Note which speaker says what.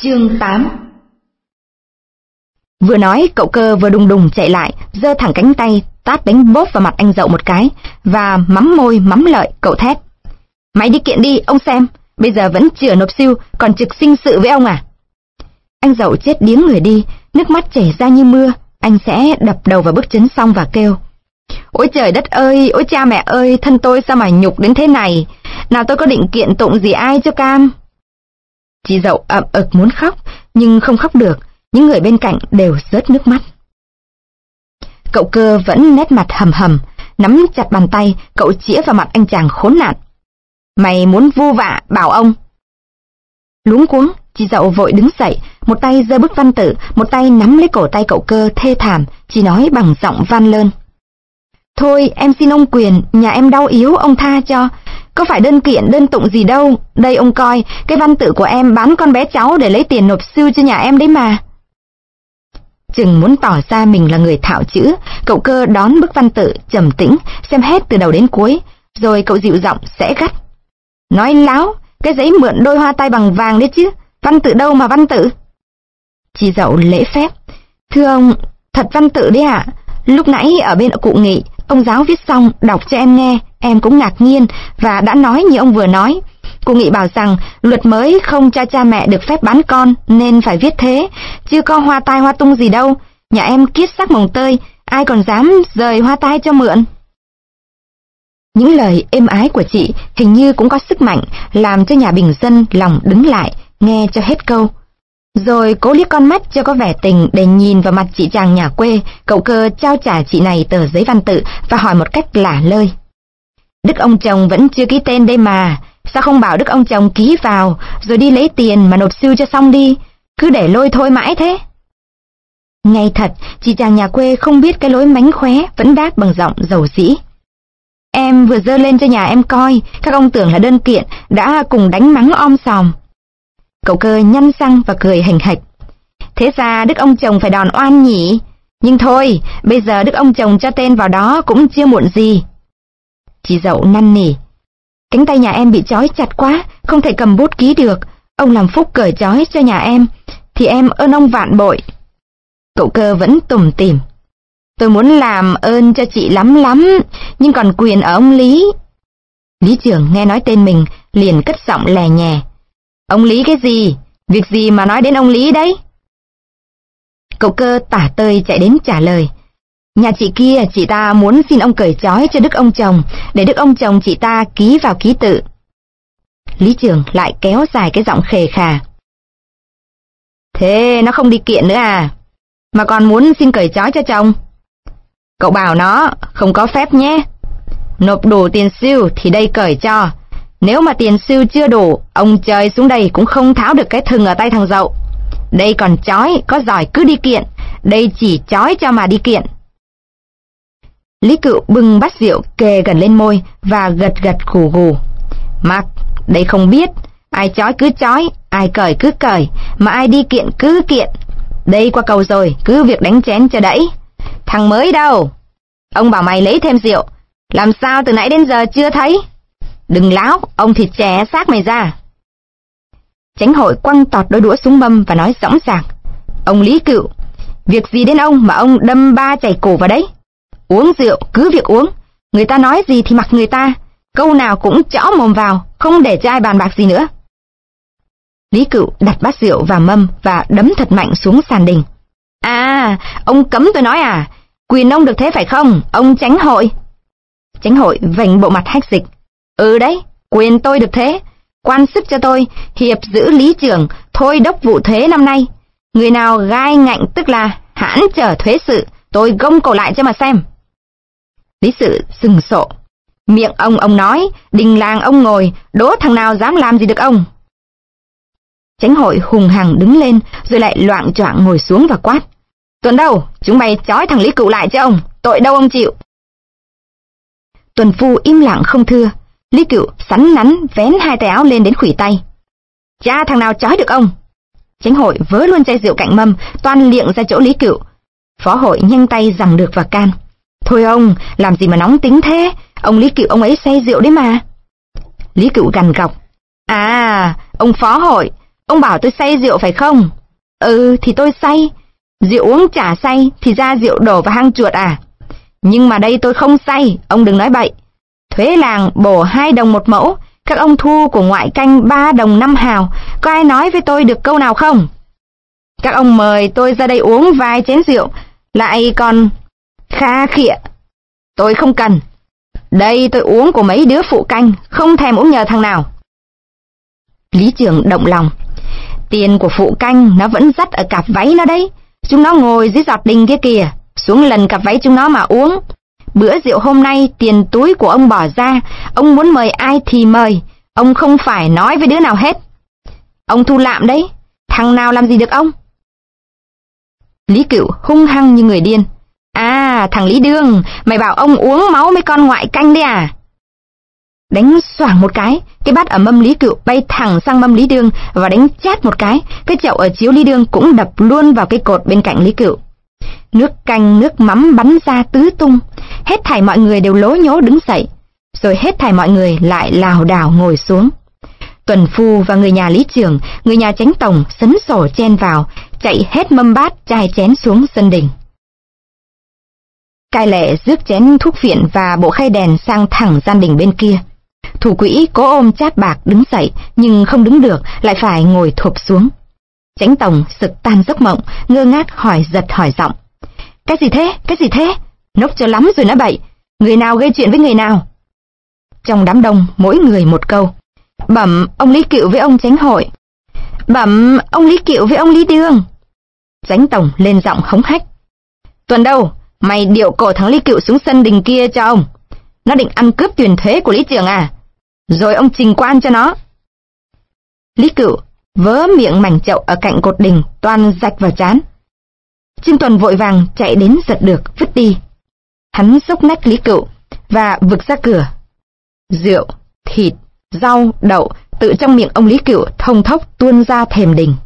Speaker 1: Chương 8.
Speaker 2: Vừa nói, cậu Cơ vừa đùng đùng chạy lại, giơ thẳng cánh tay, tát đánh bốp vào mặt anh Dậu một cái, và mắm môi mắm lợi, cậu thét: "Mày đi kiện đi, ông xem, bây giờ vẫn chưa nộp siêu, còn trực sinh sự với ông à?" Anh Dậu chết điếng người đi, nước mắt chảy ra như mưa, anh sẽ đập đầu vào bức chấn xong và kêu: "Ôi trời đất ơi, ôi cha mẹ ơi, thân tôi sao mà nhục đến thế này, nào tôi có định kiện tụng gì ai cho cam." Chị Dậu ậm ực muốn khóc, nhưng không khóc được, những người bên cạnh đều rớt nước mắt. Cậu Cơ vẫn nét mặt hầm hầm, nắm chặt bàn tay, cậu chĩa vào mặt anh chàng khốn nạn: "Mày muốn vu vạ bảo ông." Luống cuống, chị Dậu vội đứng dậy, một tay giơ bức văn tự, một tay nắm lấy cổ tay cậu Cơ thê thảm, chỉ nói bằng giọng van lơn: "Thôi em xin ông Quyền, nhà em đau yếu, ông tha cho. Có phải đơn kiện đơn tụng gì đâu, đây ông coi, cái văn tự của em bán con bé cháu để lấy tiền nộp siêu cho nhà em đấy mà." Chừng muốn tỏ ra mình là người thạo chữ, cậu Cơ đón bức văn tự trầm tĩnh, xem hết từ đầu đến cuối, rồi cậu dịu giọng sẽ gắt: "Nói láo, cái giấy mượn đôi hoa tai bằng vàng đấy chứ, văn tự đâu mà văn tự." Chị Dậu lễ phép: "Thưa ông, thật văn tự đấy ạ. Lúc nãy ở bên cụ nghị, ông giáo viết xong đọc cho em nghe, em cũng ngạc nhiên và đã nói như ông vừa nói. Cụ nghị bảo rằng luật mới không cho cha mẹ được phép bán con nên phải viết thế, chứ có hoa tai hoa tung gì đâu. Nhà em kiết xác mồng tơi, ai còn dám rời hoa tai cho mượn." Những lời êm ái của chị hình như cũng có sức mạnh làm cho nhà bình dân lòng đứng lại, nghe cho hết câu. Rồi cố liếc con mắt cho có vẻ tình để nhìn vào mặt chị chàng nhà quê, cậu Cơ trao trả chị này tờ giấy văn tự và hỏi một cách lả lơi: "Đức ông chồng vẫn chưa ký tên đây mà, sao không bảo đức ông chồng ký vào, rồi đi lấy tiền mà nộp siêu cho xong đi, cứ để lôi thôi mãi thế?" Ngay thật, chị chàng nhà quê không biết cái lối mánh khóe, vẫn đáp bằng giọng dầu dĩ: "Em vừa dơ lên cho nhà em coi, các ông tưởng là đơn kiện, đã cùng đánh mắng om sòm." Cậu Cơ nhăn răng và cười hềnh hạch: "Thế ra đức ông chồng phải đòn oan nhỉ? Nhưng thôi, bây giờ đức ông chồng cho tên vào đó cũng chưa muộn gì." Chị Dậu năn nỉ: "Cánh tay nhà em bị trói chặt quá, không thể cầm bút ký được. Ông làm phúc cởi trói cho nhà em, thì em ơn ông vạn bội." Cậu Cơ vẫn tủm tỉm: "Tôi muốn làm ơn cho chị lắm lắm, nhưng còn quyền ở ông Lý." Lý trưởng nghe nói tên mình, liền cất giọng lè nhè: "Ông Lý cái gì? Việc gì mà nói đến ông Lý đấy?" Cậu Cơ tả tơi chạy đến trả lời: "Nhà chị kia, chị ta muốn xin ông cởi trói cho đức ông chồng, để đức ông chồng chị ta ký vào ký tự." Lý trưởng lại kéo dài cái giọng khề khà: "Thế nó không đi kiện nữa à? Mà còn muốn xin cởi trói cho chồng? Cậu bảo nó không có phép nhé. Nộp đủ tiền siêu thì đây cởi cho. Nếu mà tiền siêu chưa đủ, ông trời xuống đây cũng không tháo được cái thừng ở tay thằng Dậu. Đây còn trói, có giỏi cứ đi kiện, đây chỉ trói cho mà đi kiện." Lý Cựu bưng bát rượu kề gần lên môi và gật gật gù gù: "Mặc, đây không biết, ai trói cứ trói, ai cởi cứ cởi, mà ai đi kiện cứ kiện. Đây qua cầu rồi, cứ việc đánh chén cho đẫy. Thằng mới đâu? Ông bảo mày lấy thêm rượu, làm sao từ nãy đến giờ chưa thấy? Đừng láo, ông thịt chè xác mày ra." Chánh hội quăng tọt đôi đũa xuống mâm và nói dõng dạc: "Ông Lý Cựu, việc gì đến ông mà ông đâm ba chảy cổ vào đấy? Uống rượu cứ việc uống, người ta nói gì thì mặc người ta, câu nào cũng chõ mồm vào, không để cho ai bàn bạc gì nữa." Lý Cựu đặt bát rượu vào mâm và đấm thật mạnh xuống sàn đình: "À, ông cấm tôi nói à? Quyền ông được thế phải không, ông chánh hội?" Chánh hội vành bộ mặt hách dịch: "Ừ đấy, quyền tôi được thế. Quan sức cho tôi, hiệp giữ lý trưởng, thôi đốc vụ thuế năm nay. Người nào gai ngạnh tức là hãn trở thuế sự, tôi gông cổ lại cho mà xem." Lý sự sừng sộ: "Miệng ông nói, đình làng ông ngồi, đố thằng nào dám làm gì được ông." Chánh hội hùng hằng đứng lên, rồi lại loạng choạng ngồi xuống và quát: "Tuần đâu, chúng mày trói thằng Lý Cựu lại cho ông, tội đâu ông chịu." Tuần phu im lặng không thưa. Lý Cựu sắn nắn vén hai tay áo lên đến khuỷu tay: "Cha thằng nào trói được ông?" Chánh hội vớ luôn chai rượu cạnh mâm, toan liệng ra chỗ Lý Cựu. Phó hội nhanh tay giằng được và can: "Thôi ông, làm gì mà nóng tính thế, ông Lý Cựu ông ấy say rượu đấy mà." Lý Cựu gằn gọc: "À, ông phó hội, Ông bảo tôi say rượu phải không? Ừ, thì tôi say. Rượu uống chả say thì ra rượu đổ vào hang chuột à? Nhưng mà đây tôi không say, ông đừng nói bậy. Thuế làng bổ 2 đồng một mẫu, các ông thu của ngoại canh 3 đồng 5 hào, có ai nói với tôi được câu nào không? Các ông mời tôi ra đây uống vài chén rượu, lại còn kha khịa. Tôi không cần. Đây tôi uống của mấy đứa phụ canh, không thèm uống nhờ thằng nào. Lý trưởng động lòng. Tiền của phụ canh nó vẫn dắt ở cặp váy nó đấy. Chúng nó ngồi dưới giọt đình kia kìa, xuống lần cặp váy chúng nó mà uống. Bữa rượu hôm nay tiền túi của ông bỏ ra, ông muốn mời ai thì mời, ông không phải nói với đứa nào hết. Ông thu lạm đấy, thằng nào làm gì được ông? Lý Cựu hung hăng như người điên. À, thằng Lý Đương, mày bảo ông uống máu mấy con ngoại canh đấy à? Đánh xoảng một cái bát ở mâm Lý Cựu bay thẳng sang mâm Lý Đương và đánh chát một cái chậu ở chiếu Lý Đương cũng đập luôn vào cái cột bên cạnh Lý Cựu. Nước canh, nước mắm bắn ra tứ tung, hết thảy mọi người đều lố nhố đứng dậy, rồi hết thảy mọi người lại lảo đảo ngồi xuống. Tuần phu và người nhà Lý Trường, người nhà Chánh Tổng sấn sổ chen vào, chạy hết mâm bát chai chén xuống sân đình. Cai lệ rước chén thuốc viện và bộ khay đèn sang thẳng gian đình bên kia. Thủ quỹ cố ôm chát bạc đứng dậy, nhưng không đứng được, lại phải ngồi thụp xuống. Chánh Tổng sực tan giấc mộng, ngơ ngác hỏi giật hỏi giọng. Cái gì thế? Cái gì thế? Nốc cho lắm rồi nói bậy. Người nào gây chuyện với người nào? Trong đám đông, mỗi người một câu. Bẩm ông Lý Cựu với ông Chánh Hội. Bẩm ông Lý Cựu với ông Lý Đương. Chánh Tổng lên giọng hống hách. Tuần đâu, mày điệu cổ thằng Lý Cựu xuống sân đình kia cho ông. Nó định ăn cướp tiền thuế của Lý Trường à? Rồi ông trình quan cho nó. Lý Cựu vớ miệng mảnh chậu ở cạnh cột đình toan rạch vào trán. Trương Tuần vội vàng chạy đến giật được, vứt đi. Hắn xốc nách Lý Cựu và vực ra cửa. Rượu, thịt, rau, đậu tự trong miệng ông Lý Cựu thông thốc tuôn ra thềm đình.